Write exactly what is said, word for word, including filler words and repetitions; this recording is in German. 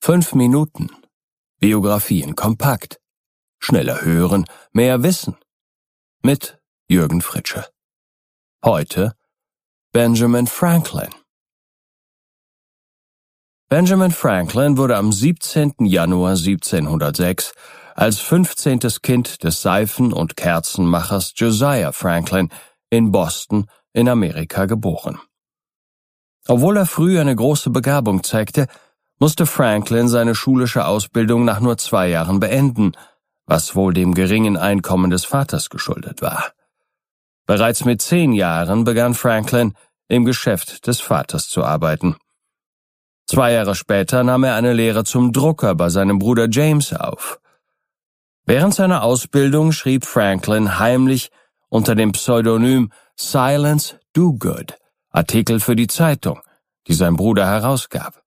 Fünf Minuten. Biografien kompakt. Schneller hören, mehr wissen. Mit Jürgen Fritsche. Heute Benjamin Franklin. Benjamin Franklin wurde am siebzehnten Januar siebzehnhundertsechs als fünfzehntes Kind des Seifen- und Kerzenmachers Josiah Franklin in Boston in Amerika geboren. Obwohl er früh eine große Begabung zeigte, musste Franklin seine schulische Ausbildung nach nur zwei Jahren beenden, was wohl dem geringen Einkommen des Vaters geschuldet war. Bereits mit zehn Jahren begann Franklin, im Geschäft des Vaters zu arbeiten. Zwei Jahre später nahm er eine Lehre zum Drucker bei seinem Bruder James auf. Während seiner Ausbildung schrieb Franklin heimlich unter dem Pseudonym Silence Dogood Artikel für die Zeitung, die sein Bruder herausgab.